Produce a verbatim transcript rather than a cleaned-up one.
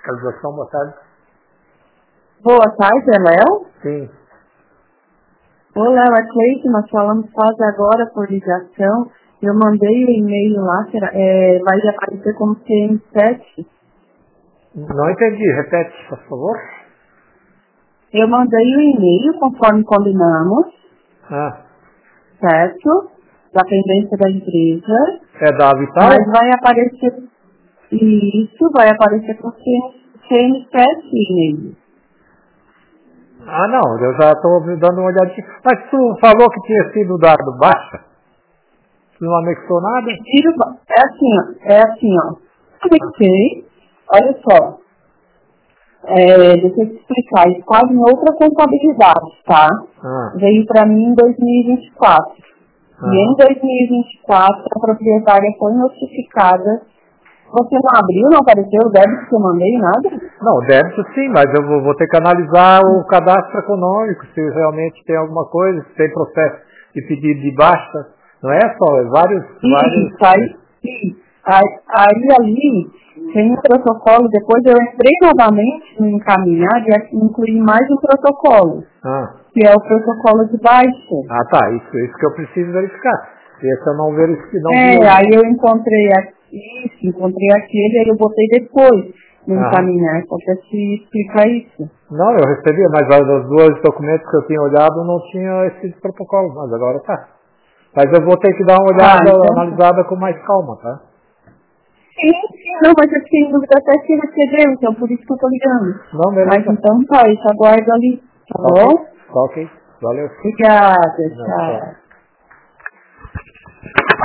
Fiscalização, boa tarde. Boa tarde, é Léo? Sim. Ô, Léo, é Cleide, nós falamos quase agora por ligação. Eu mandei o e-mail lá, será, é, vai aparecer como C M sete. Não entendi, repete, por favor. Eu mandei o e-mail conforme combinamos, Ah. certo? Da pendência da empresa. É da Vital? Mas vai aparecer, isso vai aparecer com C M sete e-mail. Ah, não, eu já estou dando uma olhadinha. Mas tu falou que tinha sido dado baixa? Tu não anexou nada? É assim, ó. É assim, ó. Anexei. Olha só. É, deixa eu te explicar. Isso quase em outra contabilidade, tá? Ah. Veio para mim em dois mil e vinte e quatro. Ah. E em dois mil e vinte e quatro, a proprietária foi notificada. Você não abriu, não apareceu o débito que eu mandei, nada? Não, débito sim, mas eu vou, vou ter que analisar o cadastro econômico, se realmente tem alguma coisa, se tem processo de pedido de baixa. Não é só, é vários... Sim, vários... aí, sim. Aí, aí ali tem um protocolo, depois eu entrei novamente no encaminhar e incluí mais um protocolo, Ah. que é o protocolo de baixa. Ah, tá, isso, isso que eu preciso verificar. Esse eu não verifiquei, não É, vi. aí eu encontrei aqui, encontrei aquele, aí eu botei depois no Aham. encaminhar, só pra te explicar isso. Não, eu recebi, mas os dois documentos que eu tinha olhado não tinha esse protocolo, mas agora tá. Mas eu vou ter que dar uma olhada, Ah, então... analisada com mais calma, tá? Sim, sim, não, mas eu fiquei em dúvida até se recebeu, então por isso que eu tô ligando. Não, beleza. Mas então tá, isso aguardo ali, tá Ok, bom? tá ok. Valeu. Obrigada, Não, tchau. tchau.